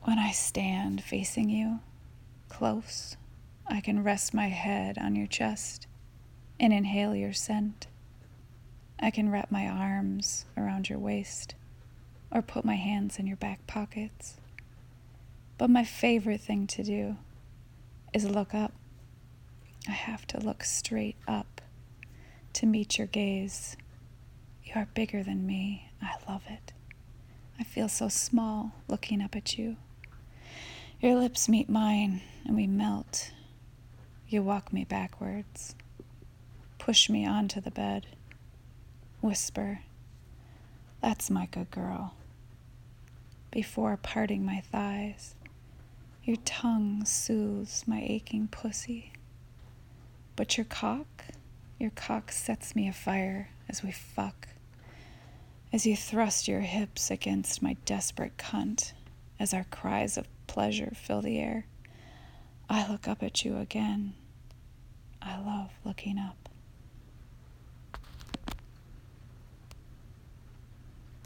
When I stand facing you, close, I can rest my head on your chest and inhale your scent. I can wrap my arms around your waist or put my hands in your back pockets. But my favorite thing to do is look up. I have to look straight up to meet your gaze. You are bigger than me. I love it. I feel so small looking up at you. Your lips meet mine and we melt. You walk me backwards. Push me onto the bed. Whisper, "That's my good girl." Before parting my thighs, your tongue soothes my aching pussy. But your cock sets me afire as we fuck. As you thrust your hips against my desperate cunt, as our cries of pleasure fill the air, I look up at you again. I love looking up.